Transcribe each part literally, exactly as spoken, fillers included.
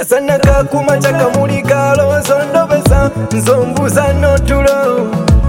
Kasana kakuma chaka mulikalo zondo besa nzombuza no tulo.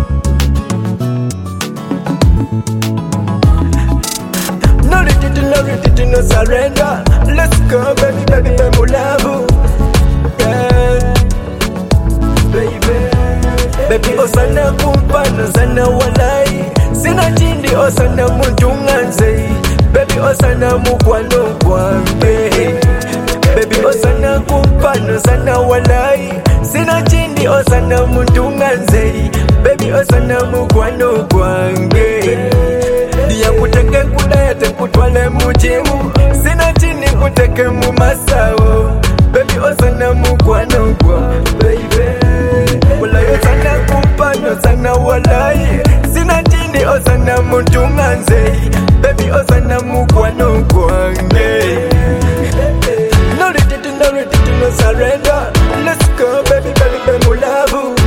No retreat, no retreat, no surrender. Let's go baby, baby, baby, love. Yeah. Baby, baby, osana kumpana sana walai. Sina chindi osana mujunganze. Baby, osana mukwano kwambe. Baby, osana kumpana sana walai. Sina chindi osana mujunganze. Baby, osana mukwano kwambe. Diya kuteke kudaya te kutwale mujimu. Sina chini kuteke mu masawo. Baby, osana mukwano kwa baby. Walai osana kumpana sana walai. Sina chini osana mujunganze. Baby, osana mukwano kwange. No retreat, no retreat, no surrender. Let's go baby, baby, baby, love.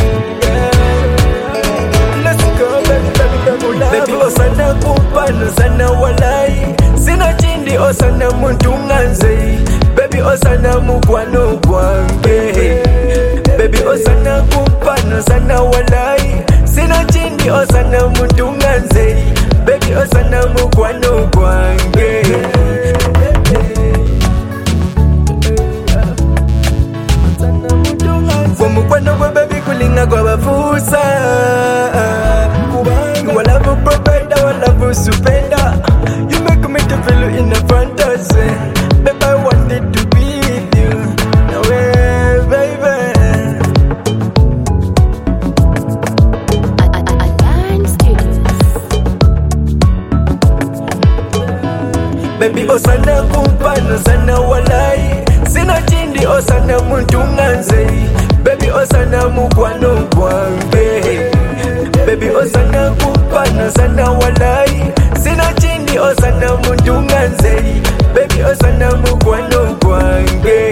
Let's go baby, baby, baby, love. Baby, osana kumpana sana walai. Sina chindi osana mujunganze. Baby, osana mukwano kwange. Baby, osana kumpana sana walai. Sina chindi osana mujunganze. Baby, osana mukwano kwange. Kwa mukwano kwa baby kulinga kwa bafusa. Walavu provider, walavu supenda. You make me to feel in a fantasy. Baby, I wanted to be with you. No way, baby. Align Studios. Baby, osana kumpana sana walai. Sina chindi osana mujunganze. Baby, osana mukwano kwambe. Baby, osana kumpana sana walai. Sina chindi osana mujunganze. Baby, osana mukwano kwange.